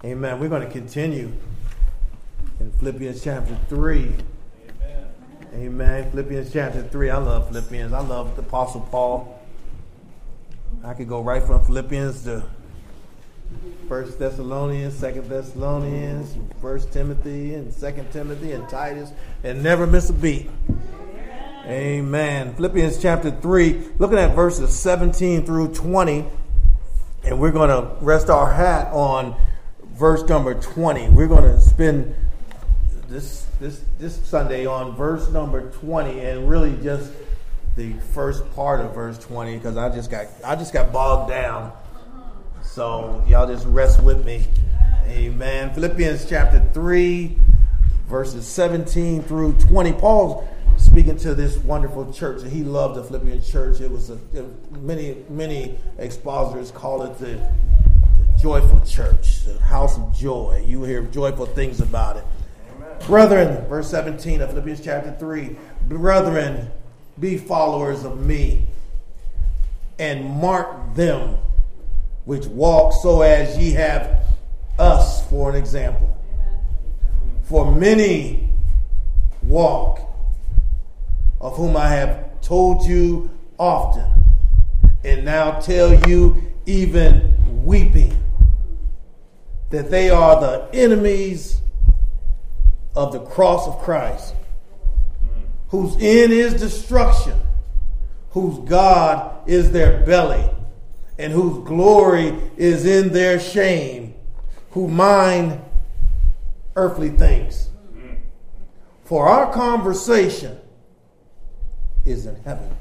Amen. We're going to continue in Philippians chapter 3. Amen. Philippians chapter 3. I love Philippians. I love the Apostle Paul. I could go right from Philippians to 1 Thessalonians, 2 Thessalonians, 1 Timothy, and 2 Timothy, and Titus, and never miss a beat. Amen. Philippians chapter 3, looking at verses 17 through 20, and we're going to rest our hat on verse number 20. We're going to spend this Sunday on verse number 20, and really just the first part of verse 20, because I just got bogged down. So y'all just rest with me. Amen. Philippians chapter 3, verses 17 through 20. Paul's speaking to this wonderful church, and he loved the Philippian church. It was many expositors call it the joyful church, the house of joy. You hear joyful things about it. Amen. Brethren, verse 17 of Philippians chapter 3, brethren, be followers of me, and mark them which walk so as ye have us for an example. Amen. For many walk, of whom I have told you often, and now tell you even weeping, that they are the enemies of the cross of Christ, whose end is destruction, whose God is their belly, and whose glory is in their shame, who mind earthly things. For our conversation is in heaven,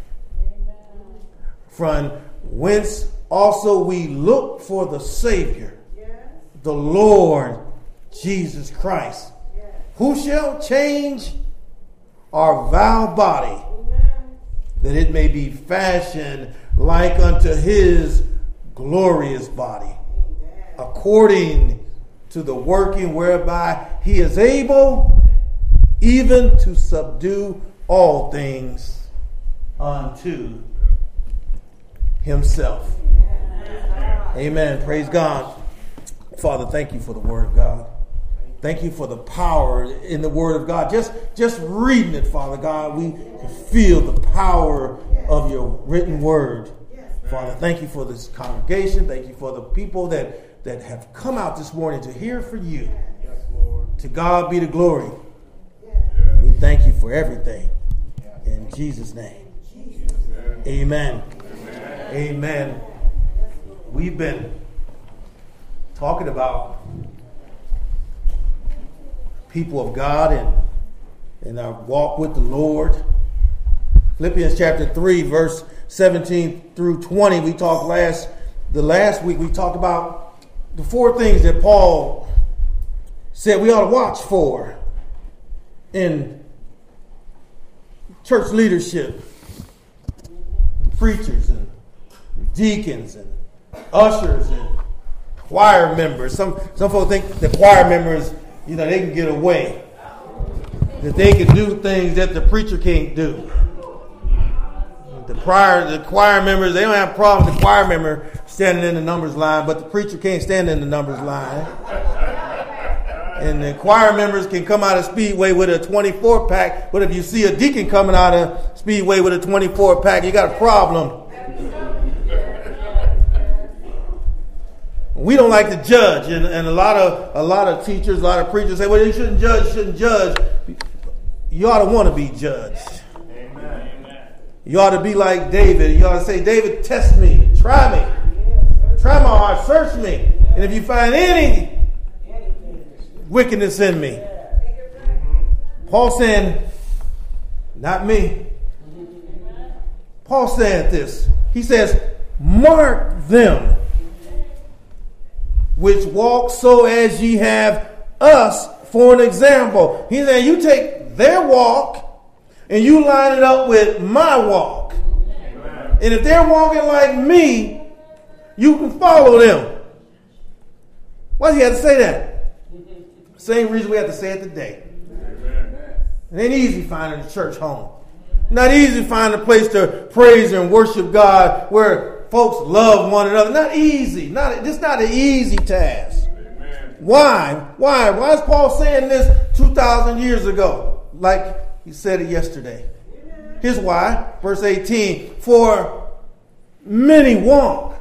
from whence also we look for the Savior, the Lord Jesus Christ, who shall change our vile body, that it may be fashioned like unto his glorious body, according to the working whereby he is able even to subdue all things unto himself. Amen. Praise God. Father, thank you for the word of God. Thank you for the power in the word of God. Just reading it, Father God, we feel the power of your written word. Father, thank you for this congregation. Thank you for the people that have come out this morning to hear from you. To God be the glory. We thank you for everything. In Jesus' name. Amen. Amen. We've been talking about people of God and our walk with the Lord. Philippians chapter 3, verse 17 through 20. We talked last week, we talked about the four things that Paul said we ought to watch for in church leadership, preachers and deacons and ushers and choir members. Some folks think the choir members, they can get away, that they can do things that the preacher can't do. The choir members, they don't have a problem with the choir member standing in the numbers line, but the preacher can't stand in the numbers line. And the choir members can come out of Speedway with a 24-pack, but if you see a deacon coming out of Speedway with a 24-pack, you got a problem. We don't like to judge, and a lot of teachers, a lot of preachers say, well, you shouldn't judge. You ought to want to be judged. Amen. You ought to be like David. You ought to say, David, test me, try me, try my heart, search me, and if you find any wickedness in me. Paul saying, not me. Paul said this. He says, mark them which walk so as ye have us for an example. He said, you take their walk and you line it up with my walk. Amen. And if they're walking like me, you can follow them. Why does he have to say that? Same reason we have to say it today. Amen. It ain't easy finding a church home. Not easy finding a place to praise and worship God where folks love one another. Not easy. It's not an easy task. Amen. Why? Why? Why is Paul saying this 2,000 years ago? Like he said it yesterday. Here's why. Verse 18. For many walk,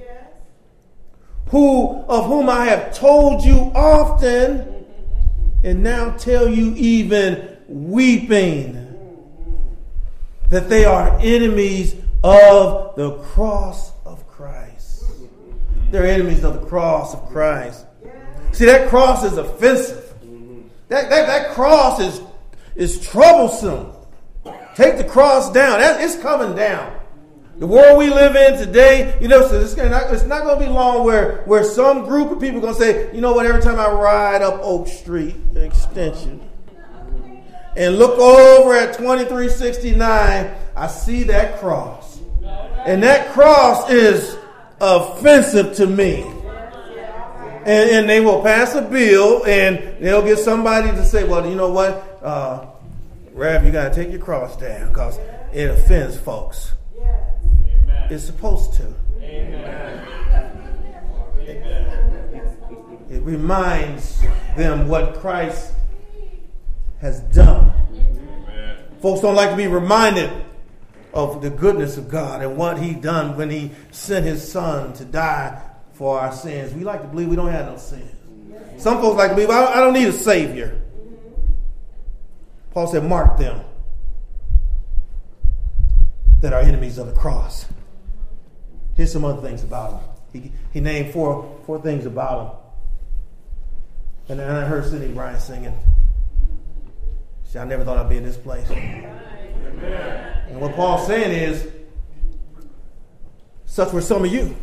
of whom I have told you often, and now tell you even weeping, that they are enemies of the cross of Christ. They're enemies of the cross of Christ. See, that cross is offensive. That cross is troublesome. Take the cross down. It's coming down. The world we live in today, you know, so it's not going to be long where some group of people are going to say, you know what, every time I ride up Oak Street Extension and look over at 2369, I see that cross. And that cross is offensive to me. And they will pass a bill and they'll get somebody to say, well, you know what, Rev, you got to take your cross down because it offends folks. It's supposed to. It reminds them what Christ has done. Folks don't like to be reminded of the goodness of God and what he done when he sent his son to die for our sins. We like to believe we don't have no sins. Some folks like to believe I don't need a savior. Paul said, mark them that are enemies of the cross. Here's some other things about him. He named four things about him. And then I heard Sidney Bryan singing. See, I never thought I'd be in this place. Amen. And what Paul's saying is, such were some of you.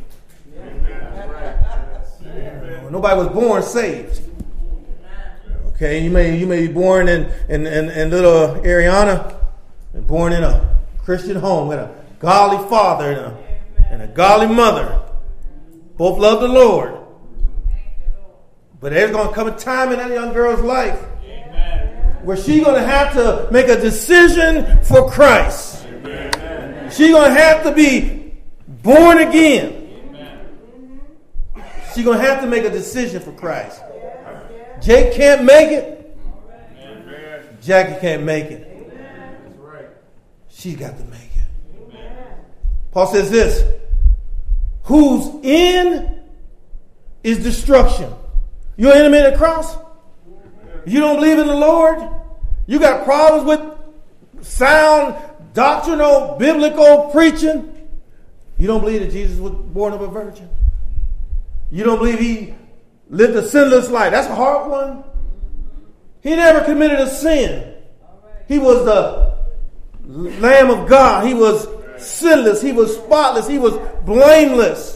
Amen. Nobody was born saved. Okay, you may be born in little Ariana, and born in a Christian home with a godly father and a godly mother. Both love the Lord. But there's going to come a time in that young girl's life where she's going to have to make a decision for Christ. She's going to have to be born again. She's going to have to make a decision for Christ. Jake can't make it. Jackie can't make it. She's got to make it. Paul says this. Whose end is destruction. You're an enemy of the cross? You don't believe in the Lord? You got problems with sound, doctrinal, biblical preaching? You don't believe that Jesus was born of a virgin? You don't believe he lived a sinless life? That's a hard one. He never committed a sin. He was the Lamb of God. He was sinless. He was spotless. He was blameless.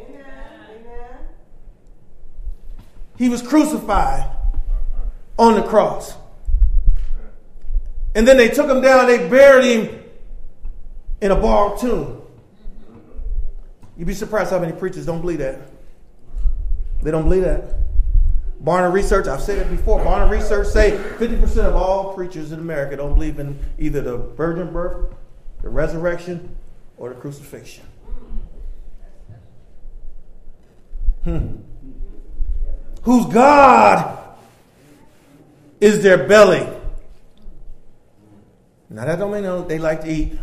He was crucified on the cross. And then they took him down. They buried him in a borrowed tomb. You'd be surprised how many preachers don't believe that. They don't believe that. Barna Research, I've said it before, Barna Research say 50% of all preachers in America don't believe in either the virgin birth, the resurrection, or the crucifixion. Whose God is their belly. Now that don't mean they like to eat.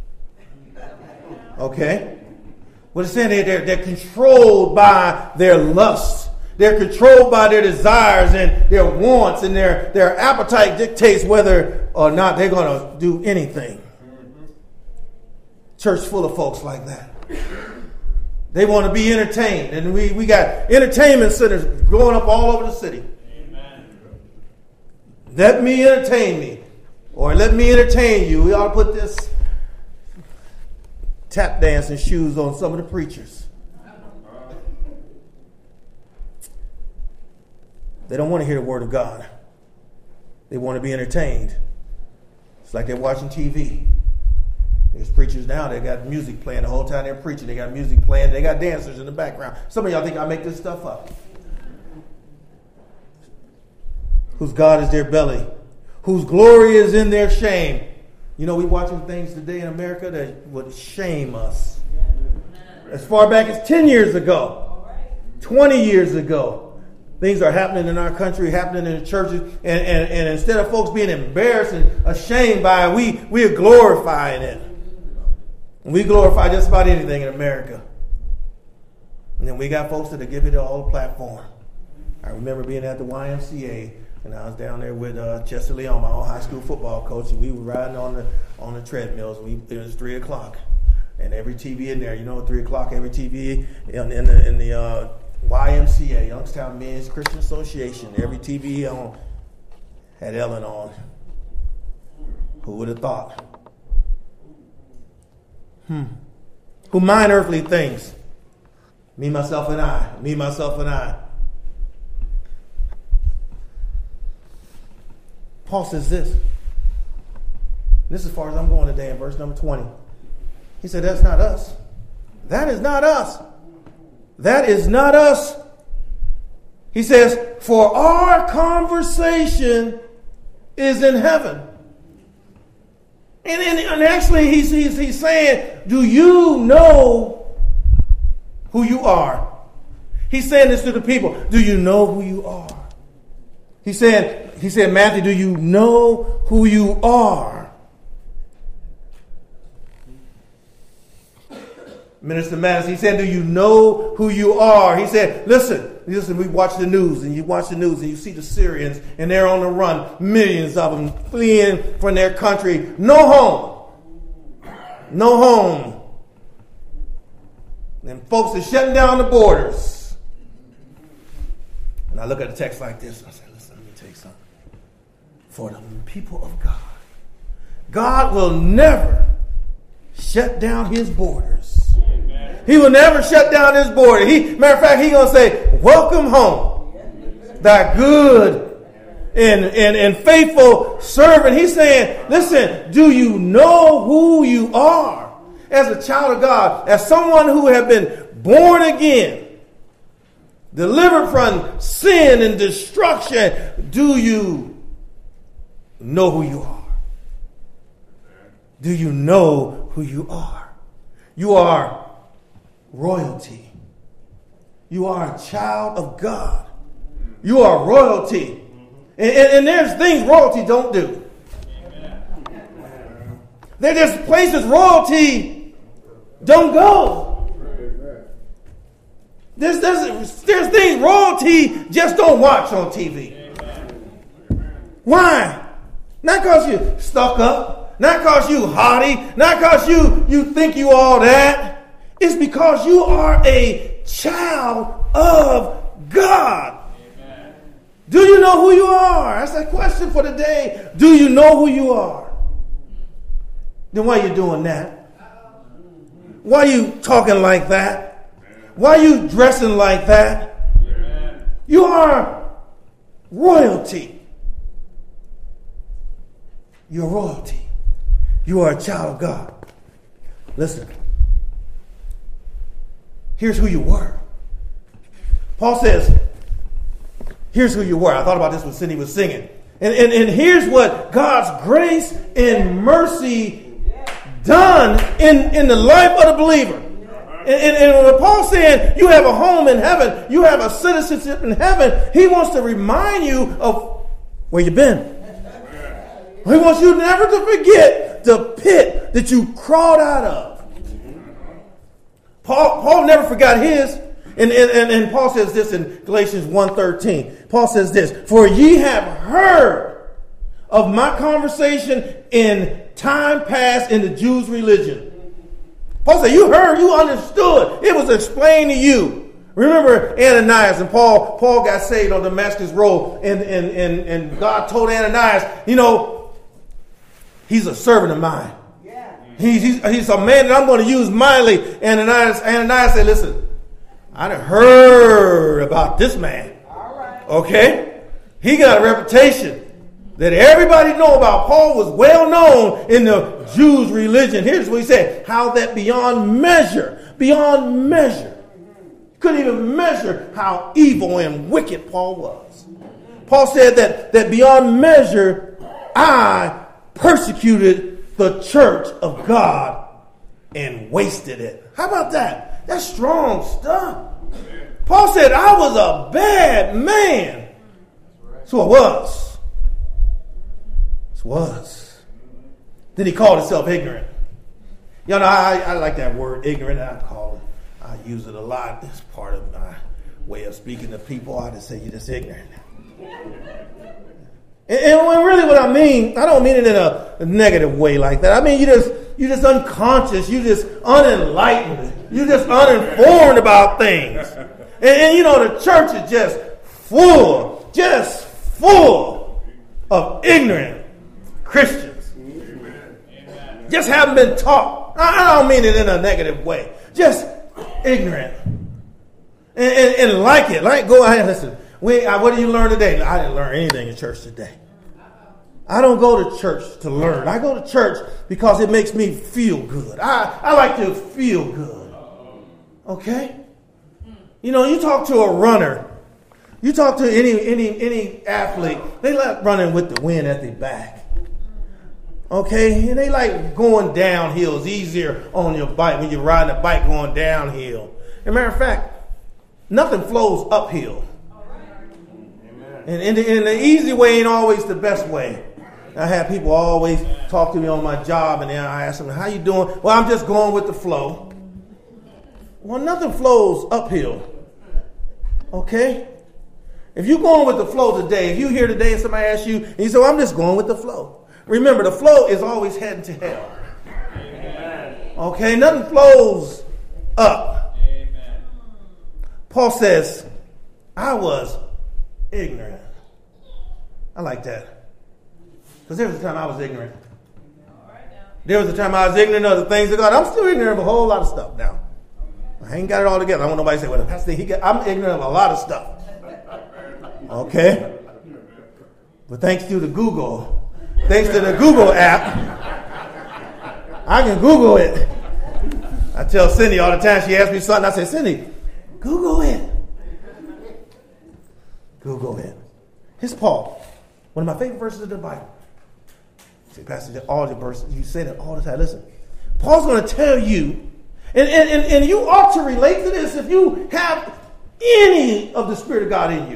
Okay? What it's saying, they're controlled by their lusts. They're controlled by their desires and their wants, and their appetite dictates whether or not they're going to do anything. Church full of folks like that. They want to be entertained, and we got entertainment centers growing up all over the city. Amen. Let me entertain me, or let me entertain you. We ought to put this tap dancing shoes on some of the preachers. They don't want to hear the word of God. They want to be entertained. It's like they're watching TV. There's preachers now, they got music playing the whole time they're preaching. They got music playing. They got dancers in the background. Some of y'all think I make this stuff up. Whose God is their belly. Whose glory is in their shame. You know, we're watching things today in America that would shame us. As far back as 10 years ago, 20 years ago, things are happening in our country, happening in the churches, and instead of folks being embarrassed and ashamed by it, we are glorifying it. And we glorify just about anything in America. And then we got folks that give it all a platform. I remember being at the YMCA, and I was down there with Chester Leon, my old high school football coach, and we were riding on the treadmills. It was 3 o'clock, and every TV in there, 3 o'clock, every TV in the YMCA, Youngstown Men's Christian Association, every TV on had Ellen on. Who would have thought? Who mind earthly things? Me, myself, and I. Me, myself, and I. Paul says this. This is as far as I'm going today in verse number 20. He said, that's not us. That is not us. That is not us. He says, for our conversation is in heaven. And actually he's saying, do you know who you are? He's saying this to the people. Do you know who you are? He said, Matthew, do you know who you are? Minister Mattis, he said, do you know who you are? He said, listen, we watch the news, and you watch the news, and you see the Syrians, and they're on the run, millions of them fleeing from their country. No home. No home. And folks are shutting down the borders. And I look at the text like this, and I say, listen, let me tell you something. For the people of God, God will never shut down his borders. He will never shut down his border. Matter of fact, he's going to say, welcome home, thy good and faithful servant. He's saying, listen, do you know who you are as a child of God, as someone who have been born again, delivered from sin and destruction? Do you know who you are? Do you know who you are? You are royalty. You are a child of God. You are royalty. And there's things royalty don't do. There's places royalty don't go. There's things royalty just don't watch on TV. Why? Not because you're stuck up. Not because you haughty. Not because you think you all that. It's because you are a child of God. Amen. Do you know who you are? That's the question for the day. Do you know who you are? Then why are you doing that? Why are you talking like that? Why are you dressing like that? Amen. You are royalty. You're royalty. You are a child of God. Listen. Here's who you were. Paul says, here's who you were. I thought about this when Cindy was singing. And here's what God's grace and mercy done in the life of the believer. And when Paul's saying you have a home in heaven, you have a citizenship in heaven, he wants to remind you of where you've been. He wants you never to forget the pit that you crawled out of. Paul never forgot his. And Paul says this in Galatians 1:13. Paul says this, for ye have heard of my conversation in time past in the Jews' religion. Paul said, you heard, you understood. It was explained to you. Remember Ananias, and Paul got saved on Damascus Road, and God told Ananias, he's a servant of mine. He's a man that I'm going to use mightily. Ananias said, listen, I done heard about this man. Okay? He got a reputation that everybody know about. Paul was well known in the Jews' religion. Here's what he said. How that beyond measure. Couldn't even measure how evil and wicked Paul was. Paul said that beyond measure, I persecuted the church of God and wasted it. How about that? That's strong stuff. Paul said, I was a bad man. So I was. Then he called himself ignorant. You know, I like that word, ignorant. I use it a lot. It's part of my way of speaking to people. I just say you're just ignorant. And really what I mean, I don't mean it in a negative way like that. I mean, you're just unconscious. You're just unenlightened. You're just uninformed about things. And you know, the church is just full of ignorant Christians. Amen. Just haven't been taught. I don't mean it in a negative way. Just ignorant. And like it. Go ahead, listen. What did you learn today? I didn't learn anything in church today. I don't go to church to learn. I go to church because it makes me feel good. I like to feel good. Okay? You know, you talk to a runner. You talk to any athlete. They like running with the wind at their back. Okay? And they like going downhill. It's easier on your bike when you're riding a bike going downhill. As a matter of fact, nothing flows uphill. And the easy way ain't always the best way. I have people always talk to me on my job, and then I ask them, how you doing? Well, I'm just going with the flow. Well, nothing flows uphill. Okay? If you're going with the flow today, if you're here today and somebody asks you, and you say, well, I'm just going with the flow. Remember, the flow is always heading to hell. Okay? Nothing flows up. Paul says, I was ignorant. I like that. Because there was a time I was ignorant. There was a time I was ignorant of the things of God. I'm still ignorant of a whole lot of stuff now. I ain't got it all together. I want nobody to say, well, Pastor, I'm ignorant of a lot of stuff. Okay? But thanks to the Google app, I can Google it. I tell Cindy all the time, she asks me something, I say, Cindy, Google it. Google it. Here's Paul. One of my favorite verses of the Bible. Say, Pastor, all the verses, you say that all the time. Listen, Paul's going to tell you, and you ought to relate to this if you have any of the Spirit of God in you.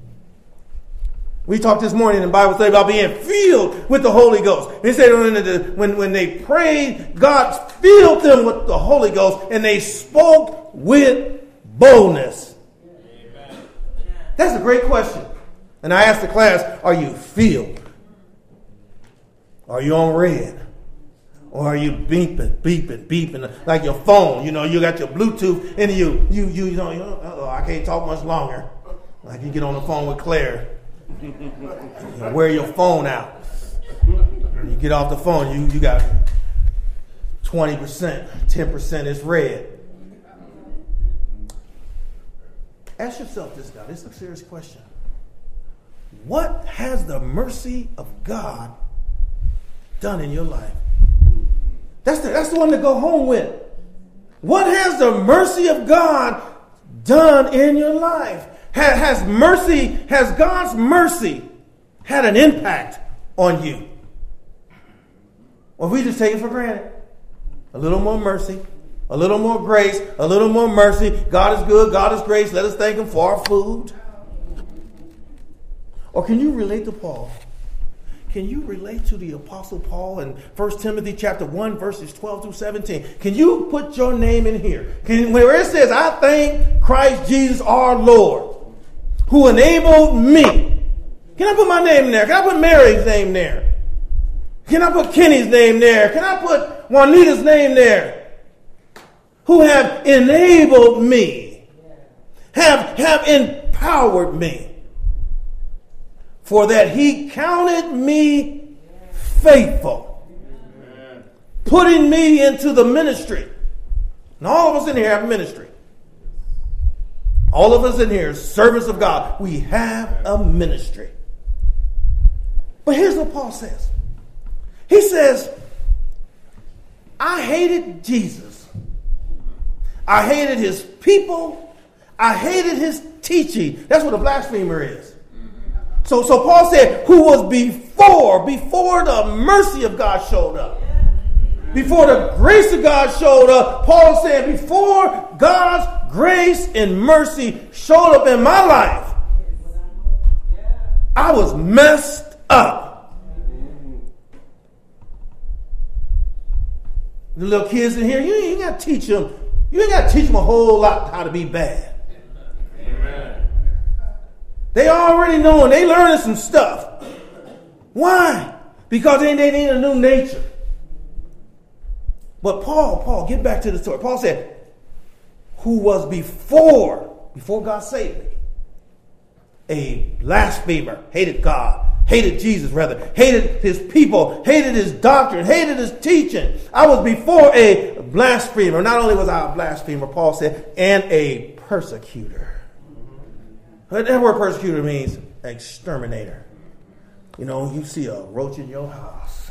We talked this morning in Bible study about being filled with the Holy Ghost. He said when they prayed, God filled them with the Holy Ghost, and they spoke with boldness. Amen. That's a great question. And I asked the class, are you filled? Are you on red? Or are you beeping like your phone? You know, you got your Bluetooth and you know, I can't talk much longer. Like you get on the phone with Claire. You wear your phone out. You get off the phone, you got 20%, 10% is red. Ask yourself this now. This is a serious question. What has the mercy of God done in your life? That's the one to go home with. What has the mercy of God done in your life? Has God's mercy had an impact on you? Or we just take it for granted. A little more mercy, a little more grace, a little more mercy. God is good, God is grace. Let us thank Him for our food. Or can you relate to Paul? Can you relate to the Apostle Paul in 1 Timothy chapter 1, verses 12 through 17? Can you put your name in here? Where it says, I thank Christ Jesus our Lord, who enabled me. Can I put my name in there? Can I put Mary's name there? Can I put Kenny's name there? Can I put Juanita's name there? Who have enabled me, have empowered me, for that He counted me faithful, putting me into the ministry. And all of us in here have ministry. All of us in here, servants of God, we have a ministry. But here's what Paul says. He says, I hated Jesus. I hated His people. I hated His teaching. That's what a blasphemer is. So Paul said, who was before the mercy of God showed up. Before the grace of God showed up, Paul said, before God's grace and mercy showed up in my life, I was messed up. The little kids in here, you ain't got to teach them. You ain't got to teach them a whole lot how to be bad. Amen. They already knowing. They learning some stuff. Why? Because they need a new nature. But Paul, get back to the story. Paul said, who was before God saved me, a blasphemer, hated God, hated Jesus rather, hated his people, hated his doctrine, hated his teaching. I was before a blasphemer. Not only was I a blasphemer, Paul said, and a persecutor. That word persecutor means exterminator. You know, you see a roach in your house.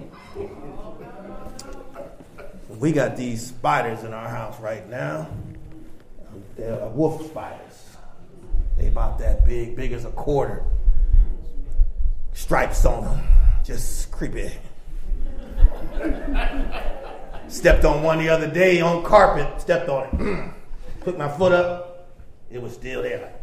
We got these spiders in our house right now. They're wolf spiders. They about that big as a quarter. Stripes on them. Just creepy. Stepped on one the other day on carpet. Stepped on it. Put my foot up. It was still there.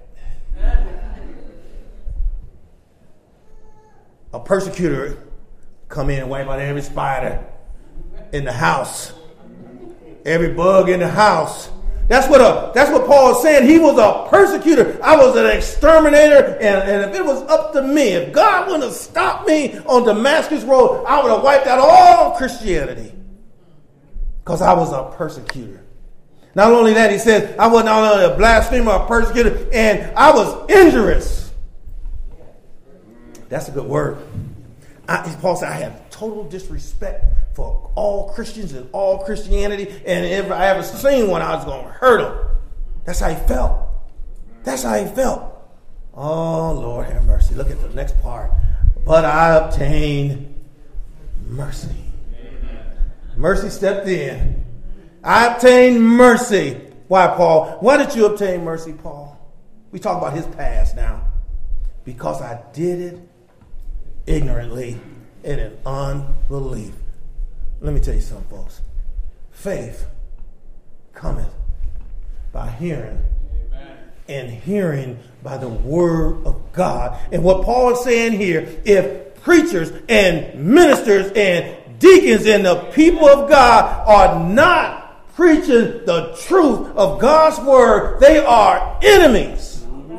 A persecutor come in and wipe out every spider in the house. Every bug in the house. That's what Paul is saying. He was a persecutor. I was an exterminator. And if it was up to me, if God wouldn't have stopped me on Damascus Road, I would have wiped out all Christianity. Because I was a persecutor. Not only that, he says, I was not only a blasphemer, a persecutor, and I was injurious. That's a good word. Paul said, I have total disrespect for all Christians and all Christianity. And if I ever seen one, I was going to hurt them. That's how he felt. That's how he felt. Oh, Lord have mercy. Look at the next part. But I obtained mercy. Mercy stepped in. I obtained mercy. Why, Paul? Why did you obtain mercy, Paul? We talk about his past now. Because I did it ignorantly and in unbelief. Let me tell you something, folks. Faith cometh by hearing, and hearing by the word of God. And what Paul is saying here, if preachers and ministers and deacons and the people of God are not preaching the truth of God's word, they are enemies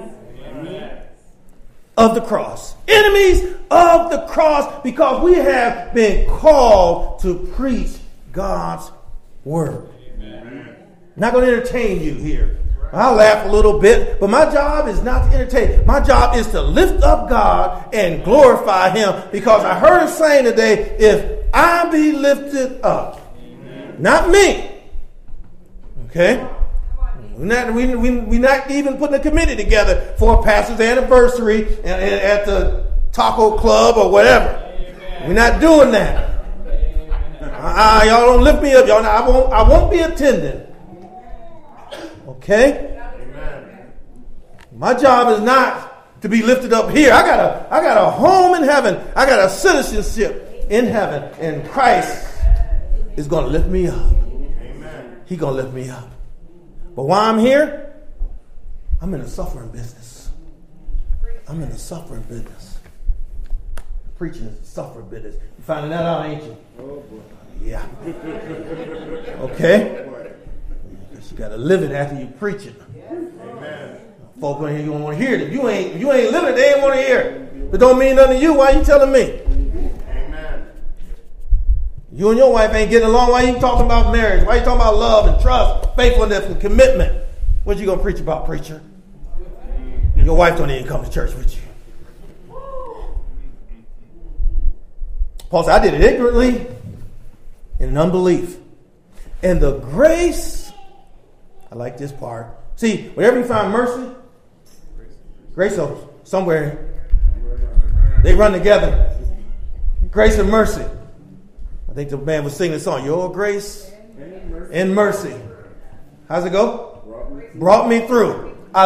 of the cross. Enemies of the cross, because we have been called to preach God's word. Amen. Not going to entertain you here. I'll laugh a little bit, but my job is not to entertain. My job is to lift up God and glorify him, because I heard him saying today, if I be lifted up, amen, not me. Okay? We're not even putting a committee together for a pastor's anniversary at the taco club or whatever. Amen. We're not doing that. Y'all don't lift me up. Y'all, I won't be attending. Okay? Amen. My job is not to be lifted up here. I got a home in heaven. I got a citizenship in heaven, and Christ is going to lift me up. Amen. He's going to lift me up. But while I'm here, I'm in the suffering business. I'm in the suffering business. Preaching is the suffering business. You finding that out, ain't you? Oh, boy. Yeah. Okay? Because you got to live it after you preach it. Amen. Folk on here, you don't want to hear it. If you ain't living it, they ain't want to hear it. If it don't mean nothing to you, why are you telling me? Amen. You and your wife ain't getting along. Why are you talking about marriage? Why are you talking about love and trust, faithfulness and commitment? What you going to preach about, preacher? Your wife don't even come to church with you. Paul said, I did it ignorantly and in unbelief. And the grace, I like this part. See, whenever you find mercy, grace somewhere, they run together. Grace and mercy. I think the man was singing the song, Your Grace and Mercy. How's it go? Brought me through. I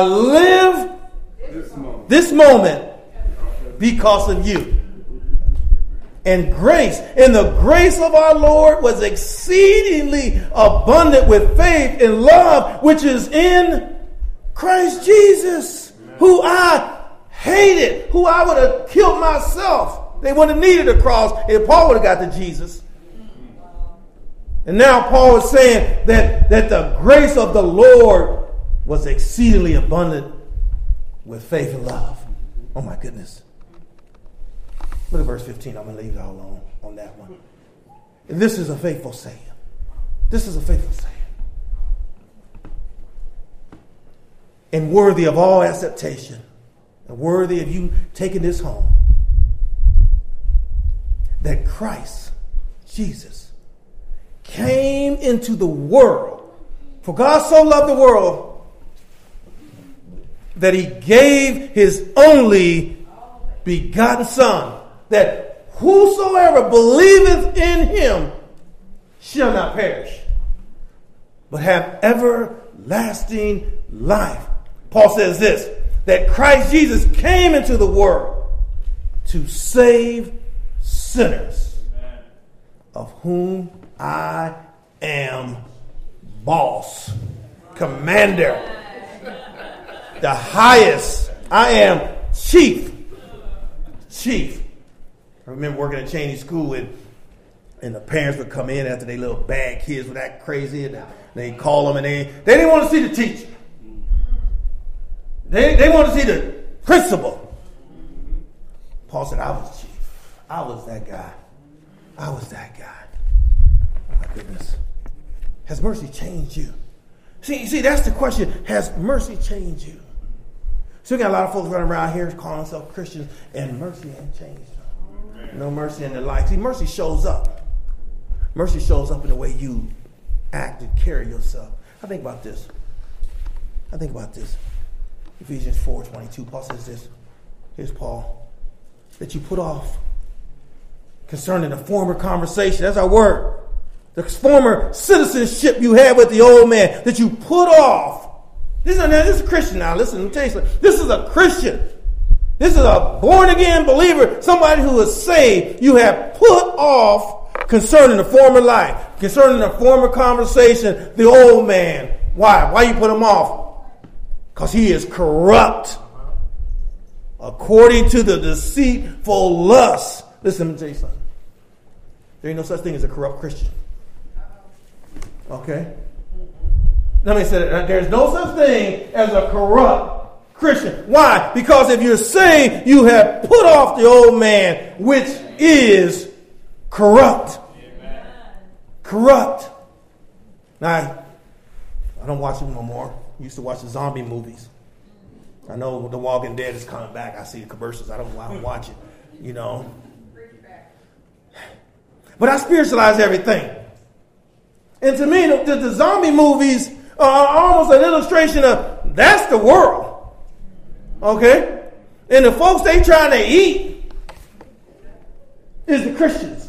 live this moment because of you. and grace. And the grace of our Lord was exceedingly abundant with faith and love, which is in Christ Jesus, who I hated, who I would have killed myself. They wouldn't have needed a cross if Paul would have got to Jesus. And now Paul is saying that the grace of the Lord was exceedingly abundant with faith and love. Oh my goodness. Look at verse 15. I'm going to leave it all alone on that one. And this is a faithful saying. This is a faithful saying. And worthy of all acceptation. And worthy of you taking this home. That Christ, Jesus, came into the world. For God so loved the world that he gave his only begotten Son, that whosoever believeth in him shall not perish, but have everlasting life. Paul says this, that Christ Jesus came into the world to save sinners, of whom I am boss, commander, the highest. I am chief. I remember working at Cheney School and the parents would come in after they little bad kids were that crazy and they call them and they didn't want to see the teacher. They wanted to see the principal. Paul said, I was chief. I was that guy. Oh my goodness. Has mercy changed you? See, that's the question. Has mercy changed you? So we got a lot of folks running around here calling themselves Christians, and mercy ain't changed them. No mercy in their life. See, mercy shows up. Mercy shows up in the way you act and carry yourself. I think about this. Ephesians 4:22. Paul says this. Here's Paul. That you put off concerning the former conversation. That's our word. The former citizenship you had with the old man. That you put off. This is a Christian now. Listen, let me tell you something. This is a Christian. This is a born-again believer. Somebody who is saved. You have put off concerning the former life. Concerning the former conversation. The old man. Why? Why you put him off? Because he is corrupt. According to the deceitful lust. Listen, let me tell you something. There ain't no such thing as a corrupt Christian. Okay? Let me say that. There's no such thing as a corrupt Christian. Why? Because if you're saved, you have put off the old man, which is corrupt. Amen. Corrupt. Now, I don't watch them no more. I used to watch the zombie movies. I know The Walking Dead is coming back. I see the commercials. I don't watch it, you know. But I spiritualize everything. And to me, the zombie movies are almost an illustration of that's the world. Okay? And the folks they trying to eat is the Christians.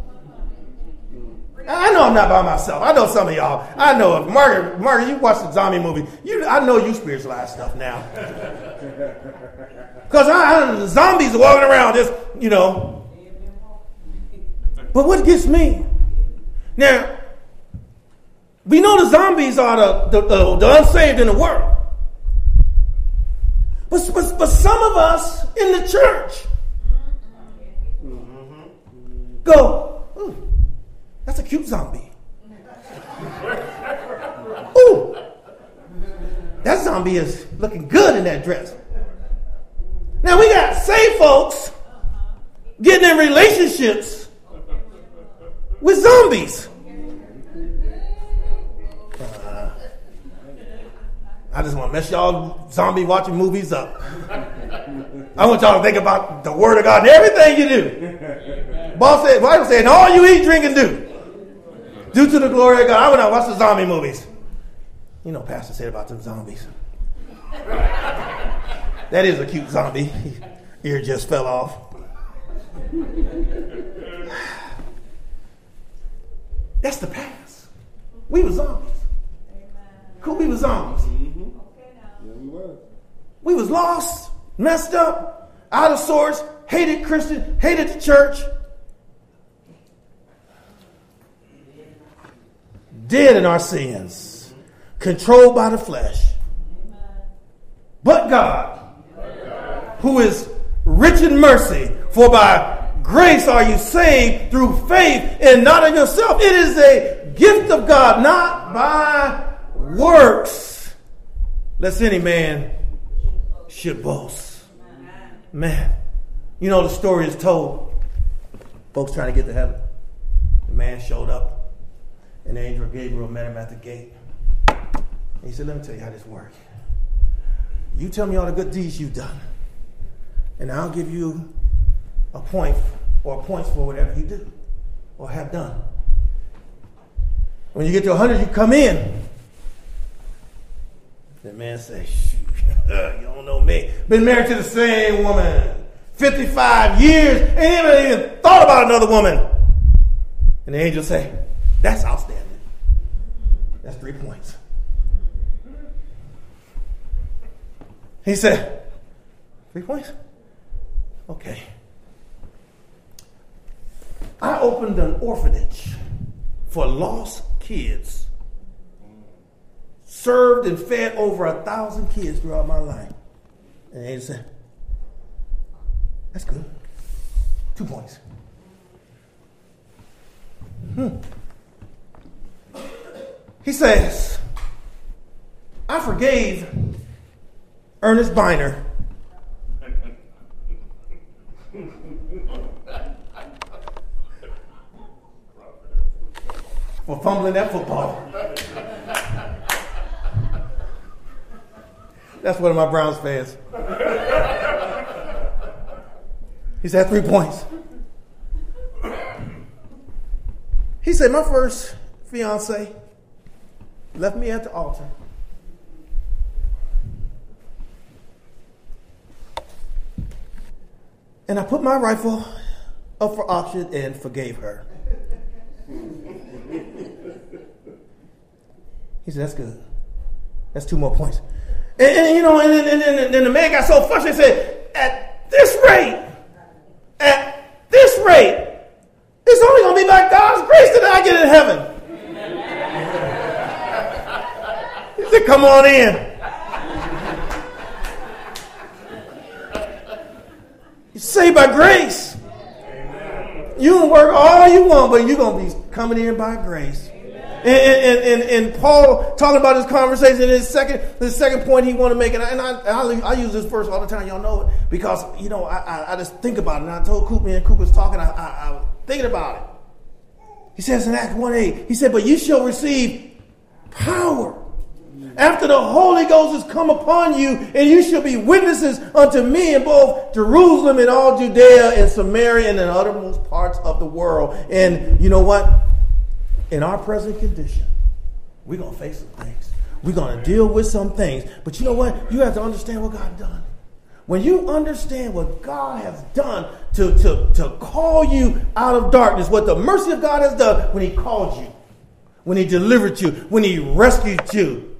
I know I'm not by myself. I know some of y'all. I know if Margaret, you watch the zombie movie. I know you spiritualize stuff now. Because the zombies are walking around just, you know. But what gets me? Now, we know the zombies are the unsaved in the world. But some of us in the church go, ooh, that's a cute zombie. Ooh, that zombie is looking good in that dress. Now we got saved folks getting in relationships with zombies. I just want to mess y'all zombie watching movies up. I want y'all to think about the word of God and everything you do. Bible said, all you eat, drink, and do to the glory of God. I want to watch the zombie movies. You know, Pastor said about them zombies. That is a cute zombie. Ear just fell off. That's the past. We were zombies. Cool, we were zombies. Mm-hmm. Yeah, we were. We was lost, messed up, out of sorts, hated Christian, hated the church. dead in our sins, controlled by the flesh. But God, who is rich in mercy, for by grace are you saved through faith, and not of yourself. It is a gift of God, not by works, lest any man should boast. Man, you know the story is told. Folks trying to get to heaven. The man showed up, and the angel Gabriel met him at the gate. And he said, let me tell you how this works. You tell me all the good deeds you've done, and I'll give you a point or points for whatever you do or have done. When you get to 100, you come in. The man says, shoot, you don't know me. Been married to the same woman 55 years, ain't even thought about another woman. And the angel say, that's outstanding. That's 3 points. He said, 3 points? Okay. I opened an orphanage for lost kids. Served and fed over 1,000 kids throughout my life. And the angel said, that's good. 2 points. He says, I forgave Ernest Biner for fumbling that football. That's one of my Browns fans. He said 3 points. He said, my first fiance left me at the altar. And I put my rifle up for auction and forgave her. He said, that's good. That's 2 more points. And the man got so frustrated, he said, at this rate, it's only going to be by God's grace that I get in heaven. He said, come on in. You're saved by grace. Amen. You can work all you want, but you're going to be coming in by grace. And Paul talking about this conversation, his second point he wanted to make, and I use this verse all the time, y'all know it, because I just think about it. And I told Coop, and Coop was talking, I was thinking about it. He says in Acts 1:8, he said, but you shall receive power after the Holy Ghost has come upon you, and you shall be witnesses unto me in both Jerusalem and all Judea and Samaria and in the uttermost parts of the world. And you know what? In our present condition, we're going to face some things. We're going to deal with some things. But you know what? You have to understand what God has done. When you understand what God has done to call you out of darkness, what the mercy of God has done when he called you, when he delivered you, when he rescued you.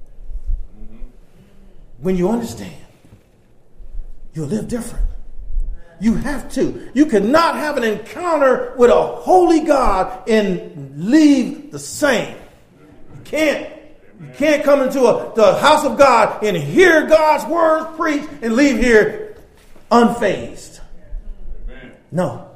When you understand, you'll live different. You have to. You cannot have an encounter with a holy God and leave the same. You can't. You can't come into the house of God and hear God's words preached and leave here unfazed. No.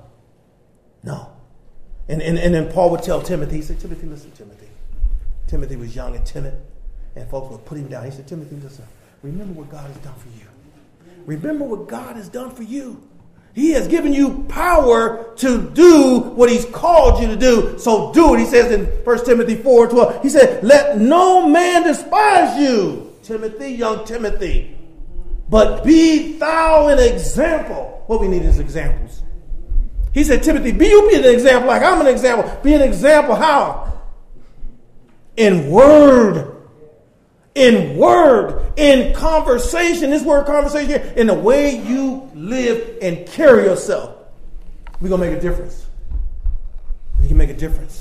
And then Paul would tell Timothy, he said, Timothy, listen, Timothy. Timothy was young and timid, and folks would put him down. He said, Timothy, listen, remember what God has done for you. Remember what God has done for you. He has given you power to do what he's called you to do. So do it. He says in 1 Timothy 4:12, he said, let no man despise you, Timothy, young Timothy, but be thou an example. What we need is examples. He said, Timothy, you be an example like I'm an example. Be an example how? In word, in conversation. This word conversation here, in the way you live and carry yourself. We're going to make a difference. We can make a difference.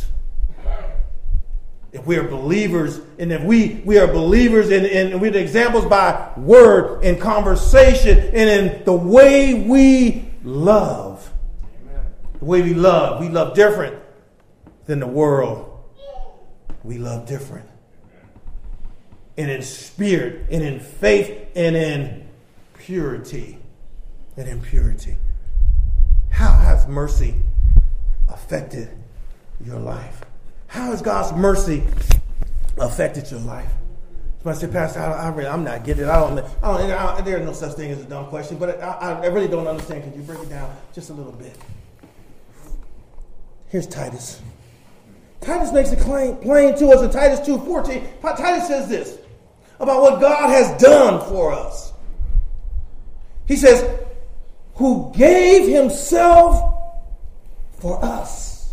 If we are believers, and if we are believers, and we're the examples by word and conversation, and in the way we love. Amen. The way we love different than the world we love different. And in spirit, and in faith, and in purity. And in purity. How has mercy affected your life? How has God's mercy affected your life? Somebody say, Pastor, I'm not getting it. There's no such thing as a dumb question, but I really don't understand. Can you break it down just a little bit? Here's Titus. Titus makes it plain to us in Titus 2:14. Titus says this about what God has done for us. He says, who gave himself for us.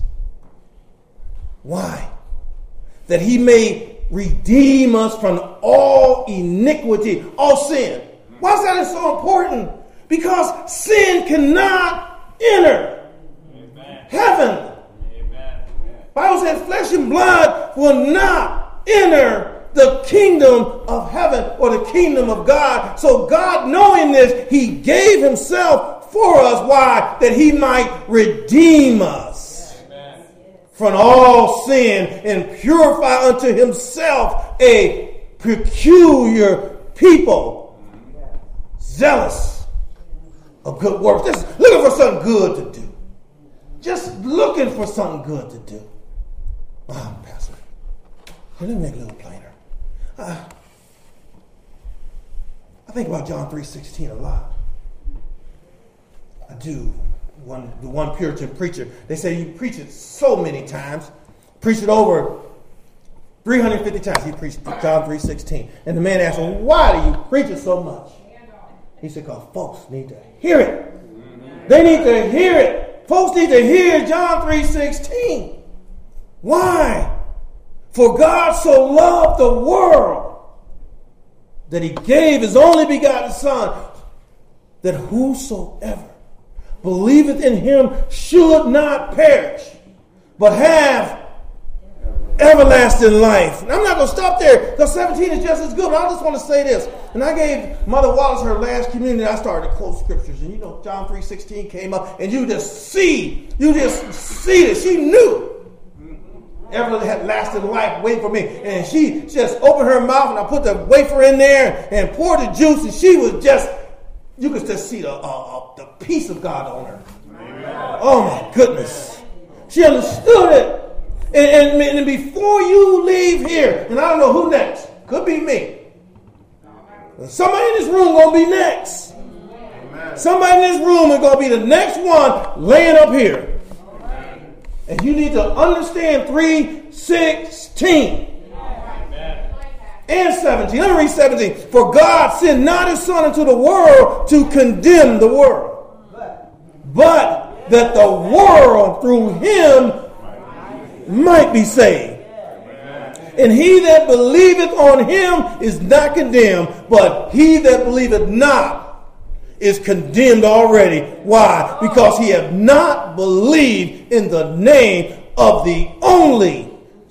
Why? That he may redeem us from all iniquity, all sin. Why is that so important? Because sin cannot enter heaven. Bible says flesh and blood will not enter the kingdom of heaven or the kingdom of God. So God, knowing this, he gave himself for us. Why? That he might redeem us from all sin and purify unto himself a peculiar people, zealous of good works. Just looking for something good to do. Just looking for something good to do. Pastor, let me make it a little plainer. I think about John 3:16 a lot. I do. The one Puritan preacher, they say you preach it so many times. Preach it over 350 times. He preached John 3:16. And the man asked him, why do you preach it so much? He said, because folks need to hear it. They need to hear it. Folks need to hear John 3:16. Why? For God so loved the world that he gave his only begotten Son, that whosoever believeth in him should not perish, but have everlasting life. And I'm not going to stop there because 17 is just as good. But I just want to say this. And I gave Mother Wallace her last communion. I started to quote scriptures. And John 3:16 came up. And you just see that she knew everlasting life waiting for me. And she just opened her mouth and I put the wafer in there and poured the juice. And she was just, you could just see the peace of God on her. Amen. Oh my goodness. She understood it. And before you leave here, and I don't know who next, could be me. Somebody in this room going to be next. Amen. Somebody in this room is going to be the next one laying up here. Amen. And you need to understand 3:16 and 17. Let me read 17. For God sent not his Son into the world to condemn the world, but that the world through him might be saved. And he that believeth on him is not condemned, but he that believeth not is condemned already. Why? Because he hath not believed in the name of the only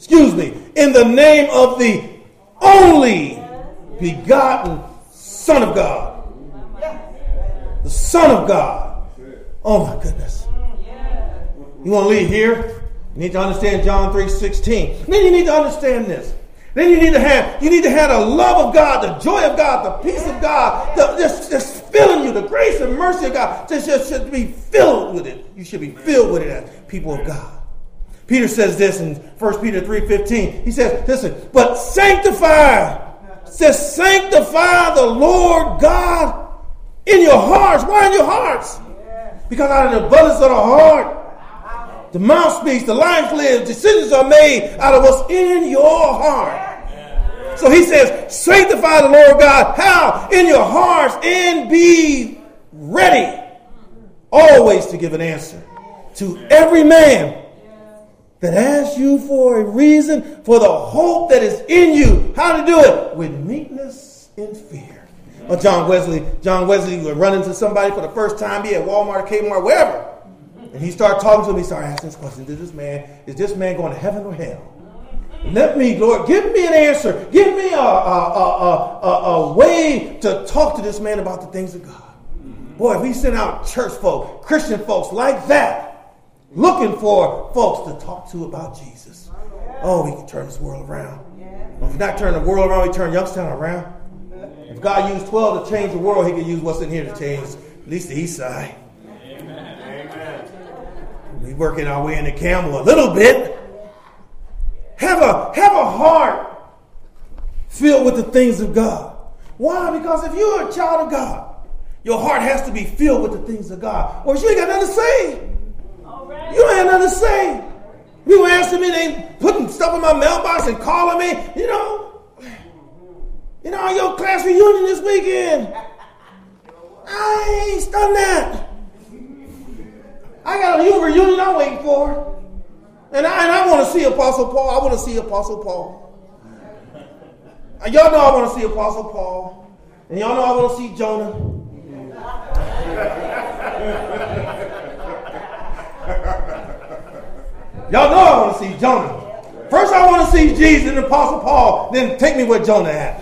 begotten Son of God. The Son of God. Oh my goodness. You want to leave here? You need to understand John 3:16. Then you need to understand this. Then you need to have the love of God, the joy of God, the peace of God, just filling you, the grace and mercy of God. Just should be filled with it. You should be filled with it as people of God. Peter says this in 1 Peter 3:15. He says, listen, but sanctify the Lord God in your hearts. Why in your hearts? Because out of the abundance of the heart, the mouth speaks, the life lives, decisions are made out of what's in your heart. So he says, sanctify the Lord God. How? In your hearts, and be ready always to give an answer to every man that asks you for a reason for the hope that is in you. How to do it? With meekness and fear. Or John Wesley would run into somebody for the first time, be at Walmart, Kmart, wherever. And he started talking to him. He started asking this question. Is this man going to heaven or hell? Let me, Lord, give me an answer. Give me a way to talk to this man about the things of God. Boy, if we send out church folk, Christian folks like that, looking for folks to talk to about Jesus. Oh, he can turn this world around. Well, if he's not turning the world around, he turned Youngstown around. If God used 12 to change the world, he can use what's in here to change at least the east side. Amen. We're working our way into Campbell a little bit. Have a heart filled with the things of God. Why? Because if you're a child of God, your heart has to be filled with the things of God. Or you ain't got nothing to say. You don't have nothing to say. People asking me, they putting stuff in my mailbox and calling me, your class reunion this weekend. I ain't done that. I got a youth reunion I'm waiting for. And I want to see Apostle Paul. I want to see Apostle Paul. Y'all know I want to see Apostle Paul. And y'all know I want to see Jonah. Y'all know I want to see Jonah. First I want to see Jesus and Apostle Paul. Then take me where Jonah at.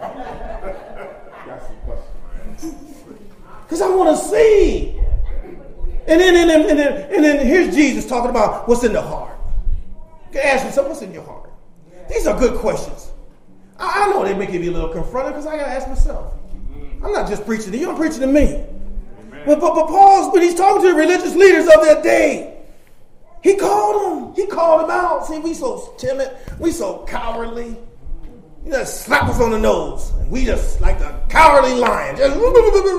Because I want to see. And then here's Jesus talking about what's in the heart. You can ask yourself, what's in your heart? These are good questions. I know they make you a little confronted because I got to ask myself. I'm not just preaching to you, I'm preaching to me. But Paul, when he's talking to the religious leaders of that day, he called them. He called them out. See, we so timid. We so cowardly. You just slap us on the nose. And we just like the cowardly lion. Just we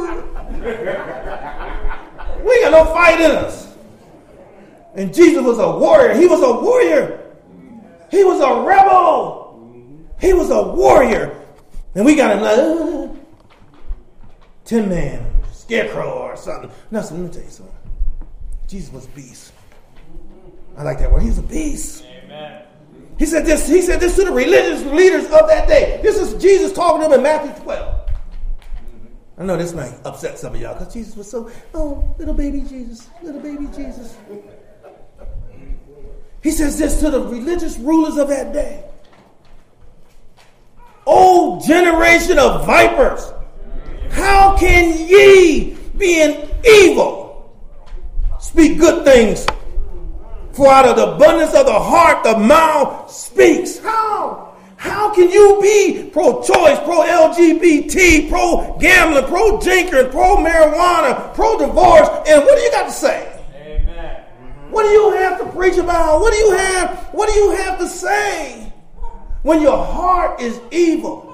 ain't got no fight in us. And Jesus was a warrior. He was a warrior. He was a rebel. He was a warrior. And we got him like, Tin Man, Scarecrow or something. Listen, let me tell you something. Jesus was a beast. I like that word. He's a beast. Amen. He said this to the religious leaders of that day. This is Jesus talking to them in Matthew 12. I know this might upset some of y'all because Jesus was so, little baby Jesus. He says this to the religious rulers of that day. O generation of vipers, how can ye, being evil, speak good things? For out of the abundance of the heart, the mouth speaks. How? How can you be pro-choice, pro-LGBT, pro-gambling, pro-drinking, pro-marijuana, pro-divorce, and what do you got to say? Amen. What do you have to preach about? What do you have to say when your heart is evil?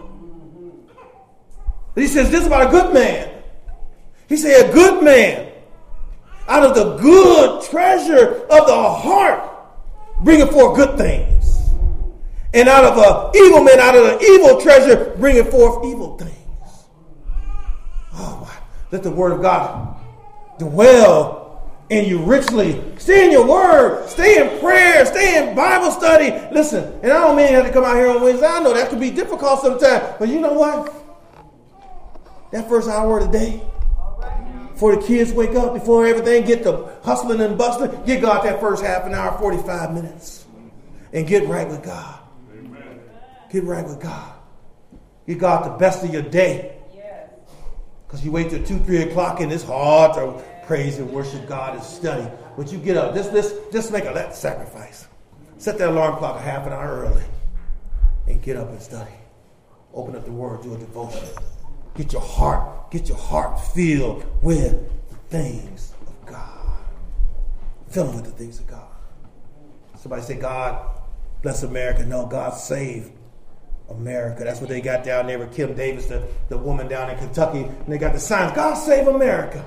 He says this about a good man. He said a good man, out of the good treasure of the heart, bringing forth good things. And out of an evil man, out of the evil treasure, bringing forth evil things. Oh, let the word of God dwell in you richly. Stay in your word. Stay in prayer. Stay in Bible study. Listen, and I don't mean you have to come out here on Wednesday. I know that can be difficult sometimes. But you know what? That first hour of the day, before the kids wake up, before everything get to hustling and bustling, get God that first half an hour, 45 minutes. And get right with God. Amen. Get right with God. Give God the best of your day. Because you wait till 2, 3 o'clock and it's hard to praise and worship God and study. But you get up. Just make a sacrifice. Set that alarm clock a half an hour early. And get up and study. Open up the word, do a devotion. Get your heart filled with the things of God. Fill them with the things of God. Somebody say, God bless America. No, God save America. That's what they got down there with Kim Davis, the woman down in Kentucky. And they got the signs, God save America.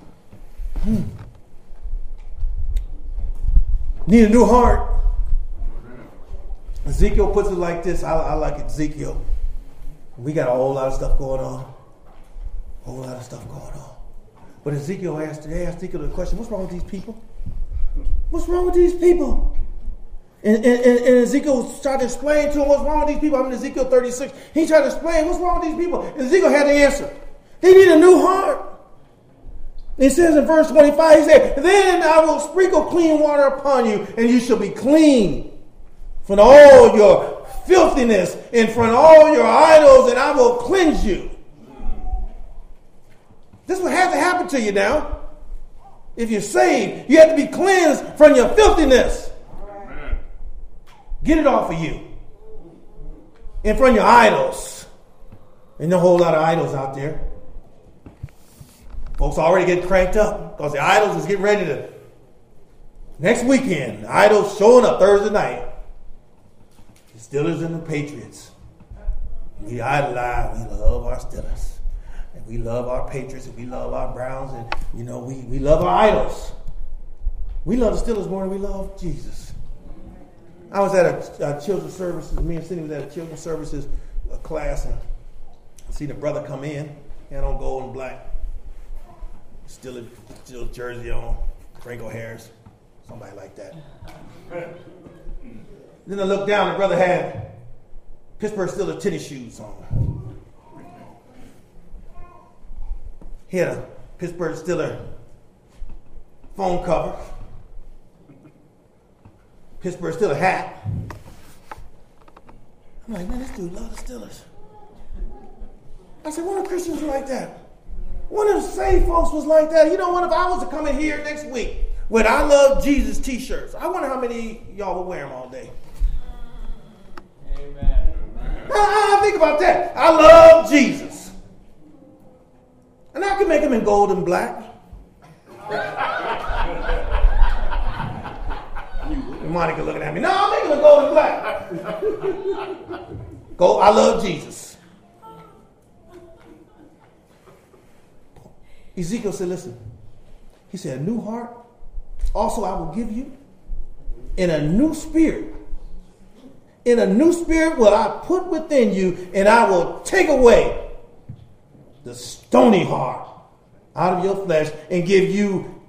Need a new heart. Ezekiel puts it like this. I like Ezekiel. We got a whole lot of stuff going on. But Ezekiel asked Ezekiel the question, what's wrong with these people? What's wrong with these people? And Ezekiel tried to explain to him what's wrong with these people. I'm in Ezekiel 36. He tried to explain what's wrong with these people. And Ezekiel had the answer. They need a new heart. And he says in verse 25, he said, then I will sprinkle clean water upon you, and you shall be clean from all your filthiness and from all your idols, and I will cleanse you. This is what has to happen to you now. If you're saved, you have to be cleansed from your filthiness. Amen. Get it off of you. And from your idols. Ain't no whole lot of idols out there. Folks already getting cranked up because the idols is getting ready to. Next weekend, the idols showing up Thursday night. The Steelers and the Patriots. We idolize, we love our Steelers. And we love our Patriots, and we love our Browns, and we love our idols. We love the Steelers more than we love Jesus. I was at a children's services. Me and Cindy was at a children's services class, and I see the brother come in. He had on gold and black. Still jersey on, Franco Harris, somebody like that. Then I looked down, the brother had Pittsburgh Steelers tennis shoes on. He had a Pittsburgh Steelers phone cover, Pittsburgh Steelers hat. I'm like, man, this dude loves the Steelers. I said, what are Christians like that? One of the saved folks was like that. You know what? If I was to come in here next week with I Love Jesus t-shirts, I wonder how many of y'all would wear them all day. Amen. I think about that. I love Jesus. And I could make them in gold and black. And Monica looking at me. No, I'll make them in gold and black. Go, I love Jesus. Ezekiel said, listen, he said, a new heart also I will give you, and a new spirit. In a new spirit will I put within you, and I will take away the stony heart out of your flesh and give you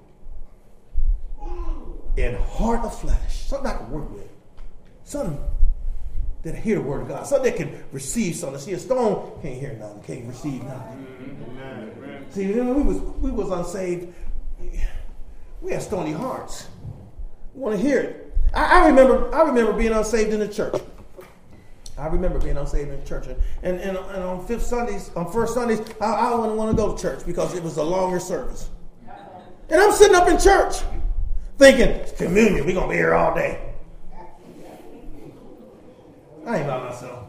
a heart of flesh. Something I can work with. Something that hear the word of God. Something that can receive something. See, a stone can't hear nothing, can't receive nothing. See, we was unsaved. We had stony hearts. We want to hear it. I remember being unsaved in the church. I remember being unsaved in the church. And on first Sundays, I wouldn't want to go to church because it was a longer service. And I'm sitting up in church thinking, communion, we're going to be here all day. I ain't by myself.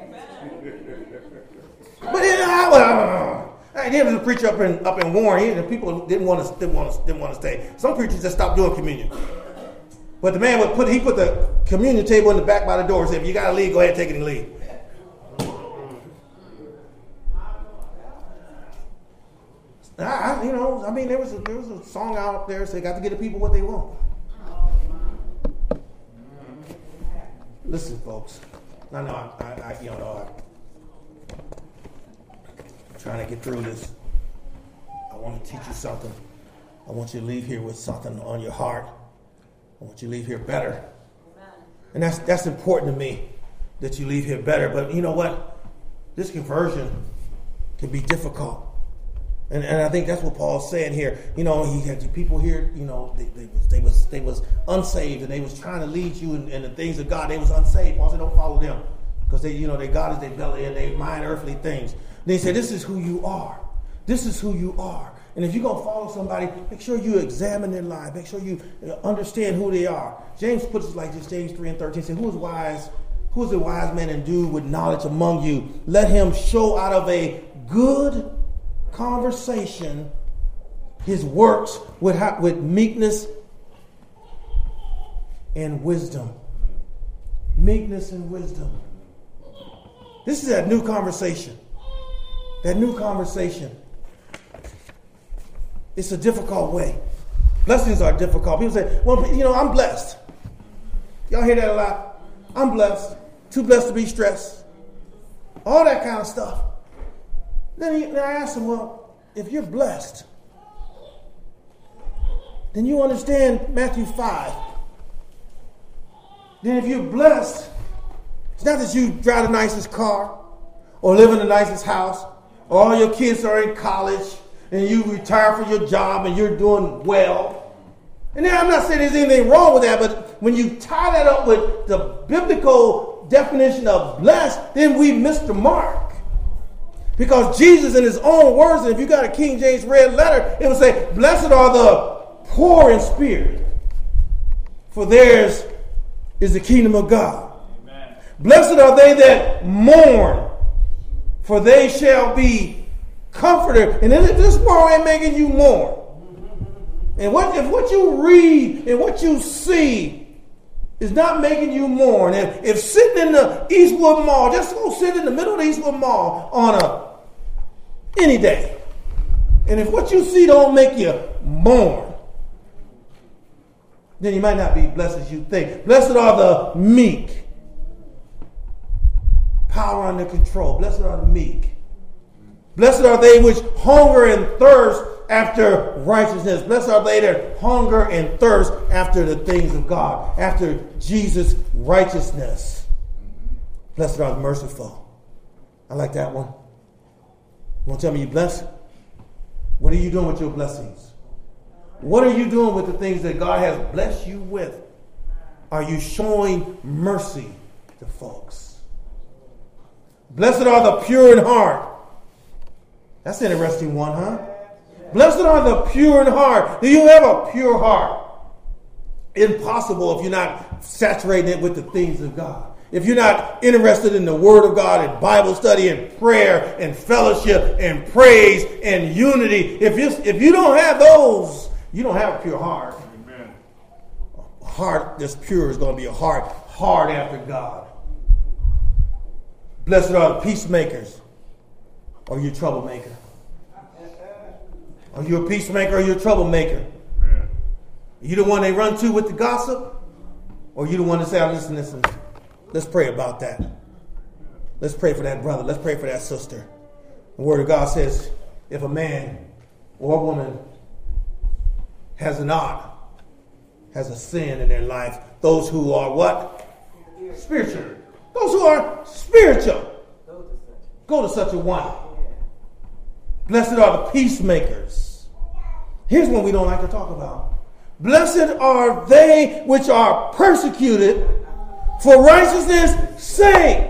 But there was a preacher up in Warren. The people didn't want to stay. Some preachers just stopped doing communion. But the man put the communion table in the back by the door and said, if you got to leave, go ahead and take it and leave. There was a song out there that said, got to get the people what they want. Listen, folks. I know I'm trying to get through this. I want to teach you something. I want you to leave here with something on your heart. I want you to leave here better. And that's important to me, that you leave here better. But you know what? This conversion can be difficult. And I think that's what Paul's saying here. He had people here, they was unsaved, and they was trying to lead you in the things of God. They was unsaved. Paul said, don't follow them. Because their God is their belly and they mind earthly things. And he said, this is who you are. This is who you are. And if you're going to follow somebody, make sure you examine their life. Make sure you understand who they are. James puts it like this, James 3:13 says, who is wise? Who is a wise man endued with knowledge among you? Let him show out of a good conversation his works with meekness and wisdom. Meekness and wisdom. This is that new conversation. That new conversation. It's a difficult way. Blessings are difficult. People say, well, I'm blessed. Y'all hear that a lot? I'm blessed. Too blessed to be stressed. All that kind of stuff. Then I ask them, well, if you're blessed, then you understand Matthew 5. Then if you're blessed, it's not that you drive the nicest car or live in the nicest house or all your kids are in college and you retire from your job and you're doing well. And then I'm not saying there's anything wrong with that, but when you tie that up with the biblical definition of blessed, then we miss the mark. Because Jesus in his own words, and if you got a King James red letter, it would say, blessed are the poor in spirit, for theirs is the kingdom of God. Amen. Blessed are they that mourn, for they shall be comforted. And this world ain't making you mourn. And if what you read and what you see is not making you mourn, if sitting in the Eastwood Mall, just go sit in the middle of the Eastwood Mall on any day, and if what you see don't make you mourn, then you might not be blessed as you think. Blessed are the meek. Power under control. Blessed are the meek. Blessed are they which hunger and thirst after righteousness. Blessed are they that hunger and thirst after the things of God, after Jesus' righteousness. Blessed are the merciful. I like that one. You want to tell me you're blessed? What are you doing with your blessings? What are you doing with the things that God has blessed you with? Are you showing mercy to folks? Blessed are the pure in heart. That's an interesting one, huh? Blessed are the pure in heart. Do you have a pure heart? Impossible if you're not saturating it with the things of God. If you're not interested in the Word of God and Bible study and prayer and fellowship and praise and unity. If you don't have those, you don't have a pure heart. Amen. A heart that's pure is going to be a heart hard after God. Blessed are the peacemakers. Or you a troublemaker? Are you a peacemaker or you a troublemaker? Amen. You the one they run to with the gossip? Or you the one that say, listen, let's pray about that. Let's pray for that brother. Let's pray for that sister. The Word of God says, if a man or a woman has an odd, has a sin in their life, those who are what? Spiritual. Those who are spiritual. Go to such a one. Blessed are the peacemakers. Here's one we don't like to talk about. Blessed are they which are persecuted for righteousness' sake.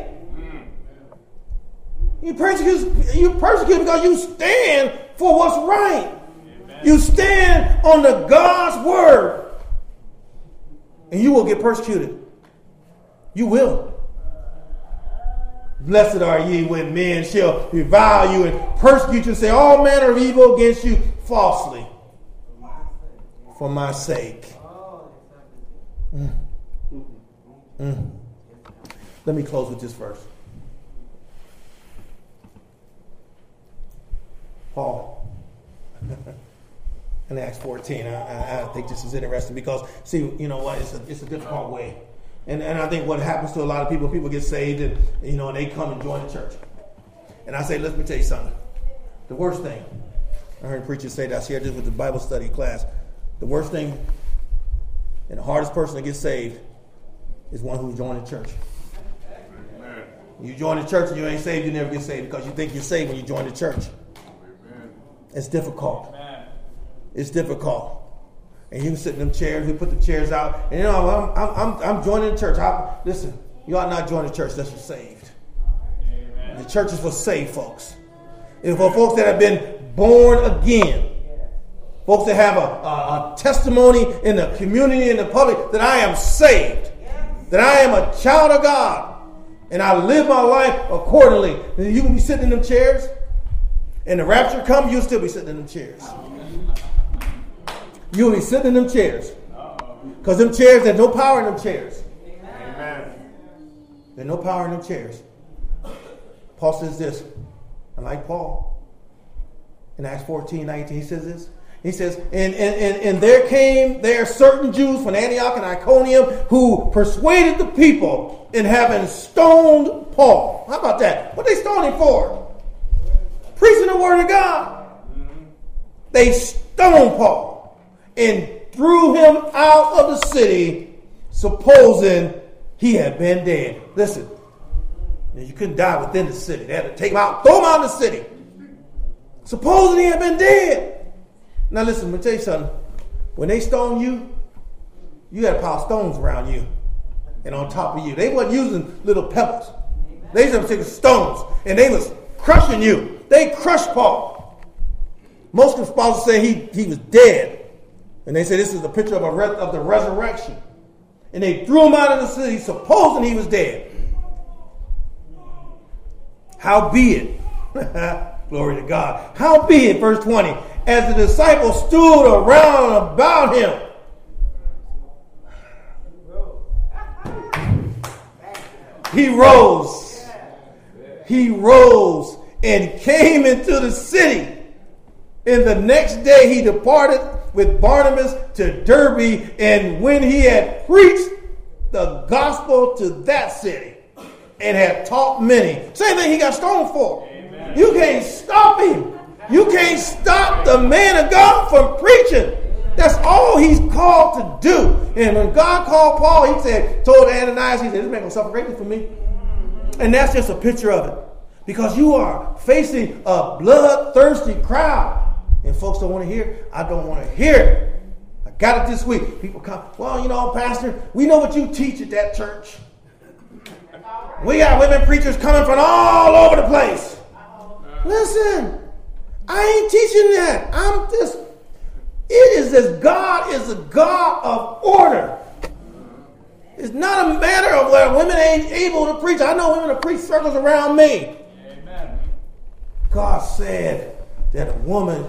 You persecute because you stand for what's right. Amen. You stand on the God's word. And you will get persecuted. You will. Blessed are ye when men shall revile you and persecute you and say all manner of evil against you falsely for my sake. Let me close with this verse. Paul in Acts 14. I think this is interesting because, see, you know what? It's a difficult way. And I think what happens to a lot of people get saved and, and they come and join the church. And I say, let me tell you something. The worst thing, I heard preachers say that, I shared this with the Bible study class. The worst thing and the hardest person to get saved is one who's joined the church. Amen. You join the church and you ain't saved, you never get saved because you think you're saved when you join the church. Amen. It's difficult. Amen. It's difficult. And you can sit in them chairs. We put the chairs out. And I'm joining the church. Listen, you ought not join the church unless you're saved. Amen. The church is for saved folks. It's for folks that have been born again. Folks that have a testimony in the community, in the public, that I am saved. That I am a child of God. And I live my life accordingly. And you can be sitting in them chairs. And the rapture comes, you'll still be sitting in them chairs. You'll be sitting in them chairs. Because them chairs, there's no power in them chairs. Amen. There's no power in them chairs. Paul says this. I like Paul. In Acts 14:19, he says this. He says, and there certain Jews from Antioch and Iconium who persuaded the people in having stoned Paul. How about that? What they stoned him for? Preaching the word of God. They stoned Paul and threw him out of the city, supposing he had been dead. Listen, you couldn't die within the city. They had to take him out, throw him out of the city, supposing he had been dead. Now listen, let me tell you something. When they stone you, you had a pile of stones around you and on top of you. They weren't using little pebbles. They just taking stones and they was crushing you. They crushed Paul. Most scholars say he was dead. And they say this is the picture of the resurrection. And they threw him out of the city, supposing he was dead. Howbeit, glory to God. Howbeit, verse 20, as the disciples stood around about him, he rose. He rose and came into the city. And the next day he departed with Barnabas to Derbe. And when he had preached the gospel to that city and had taught many. Same thing he got stoned for. Amen. You can't stop him. You can't stop the man of God from preaching. That's all he's called to do. And when God called Paul, he told Ananias, he said, this man gonna suffer greatly for me. And that's just a picture of it. Because you are facing a bloodthirsty crowd. And folks don't want to hear it. I don't want to hear it. I got it this week. People come, well, you know, Pastor, we know what you teach at that church. We got women preachers coming from all over the place. Listen, I ain't teaching that. It is as God is a God of order. It's not a matter of where women ain't able to preach. I know women to preach circles around me. Amen. God said that a woman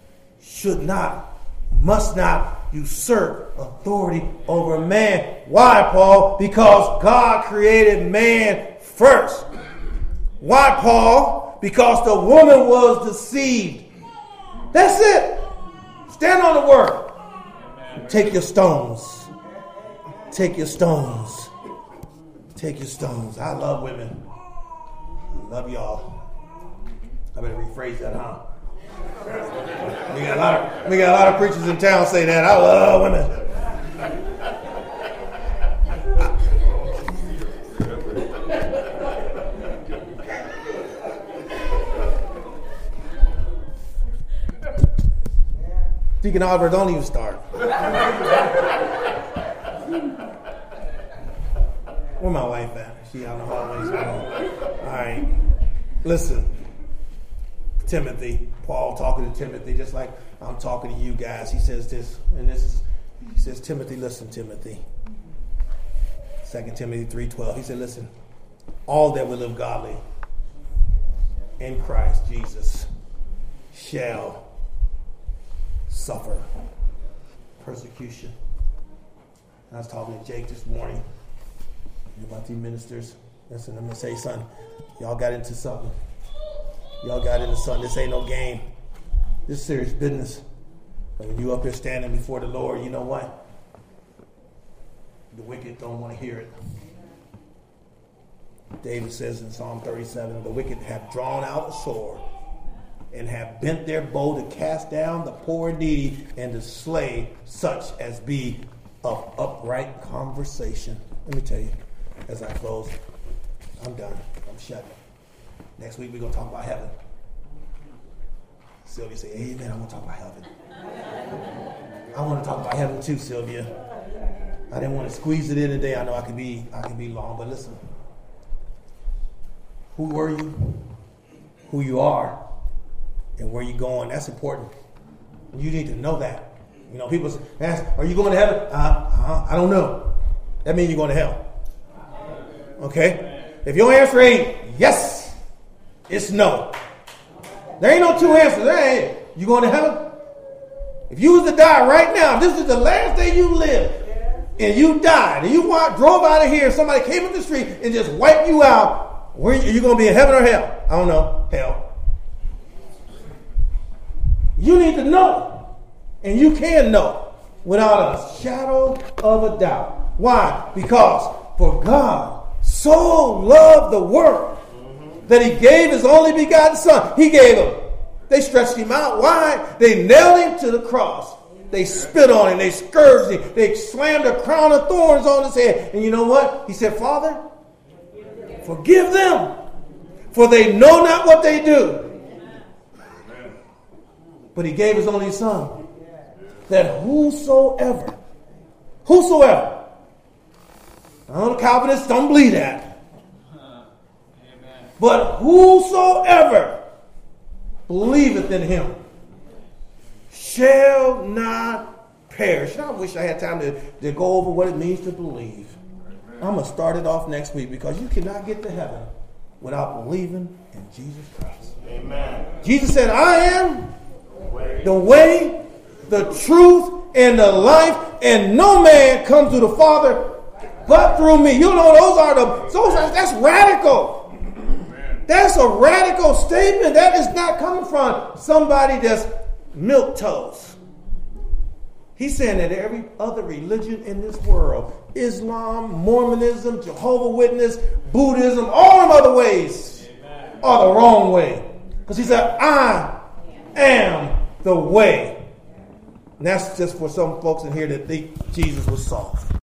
must not usurp authority over a man. Why, Paul? Because God created man first. Why, Paul? Because the woman was deceived. That's it. Stand on the word. Take your stones. Take your stones. Take your stones. I love women. I love y'all. I better rephrase that, huh? We got a lot of preachers in town say that. I love women. Deacon Oliver, don't even start. Where my wife at? She out in the hallways. All right. Listen. Timothy, Paul talking to Timothy, just like I'm talking to you guys. He says this, and he says, Timothy, listen, Timothy. 2 Timothy 3:12. He said, listen, all that will live godly in Christ Jesus shall suffer persecution. I was talking to Jake this morning about these ministers. Listen, I'm going to say something. Y'all got into something. This ain't no game. This is serious business. But when you up here standing before the Lord, you know what? The wicked don't want to hear it. David says in Psalm 37, the wicked have drawn out a sword and have bent their bow to cast down the poor and needy and to slay such as be of upright conversation. Let me tell you, as I close, I'm done. I'm shut. Next week we're going to talk about heaven. Sylvia say, amen, I want to talk about heaven. I want to talk about heaven too, Sylvia. I didn't want to squeeze it in today. I know I can be long, but listen. Who were you? Who you are? And where you going? That's important. You need to know that. You know, people ask, are you going to heaven? I don't know. That means you're going to hell. Okay? If your answer ain't yes, it's no. There ain't no two answers. There ain't. You going to heaven? If you was to die right now, this is the last day you live, and you died, and you drove out of here, and somebody came up the street and just wiped you out, where are you going to be in heaven or hell? I don't know. Hell. You need to know, and you can know without a shadow of a doubt. Why? Because for God so loved the world that he gave his only begotten son. He gave him. They stretched him out. Why? They nailed him to the cross. They spit on him. They scourged him. They slammed a crown of thorns on his head. And you know what? He said, Father, forgive them, for they know not what they do. But he gave his only son, that whosoever, I know the Calvinists don't believe that, but whosoever believeth in him shall not perish. And I wish I had time to go over what it means to believe. I'm going to start it off next week because you cannot get to heaven without believing in Jesus Christ. Amen. Jesus said, I am the way, the truth, and the life, and no man comes to the Father but through me. You know, that's radical. That's a radical statement. That is not coming from somebody that's milquetoast. He's saying that every other religion in this world, Islam, Mormonism, Jehovah's Witness, Buddhism, all them other ways are the wrong way. Because he said, I am the way. And that's just for some folks in here that think Jesus was soft.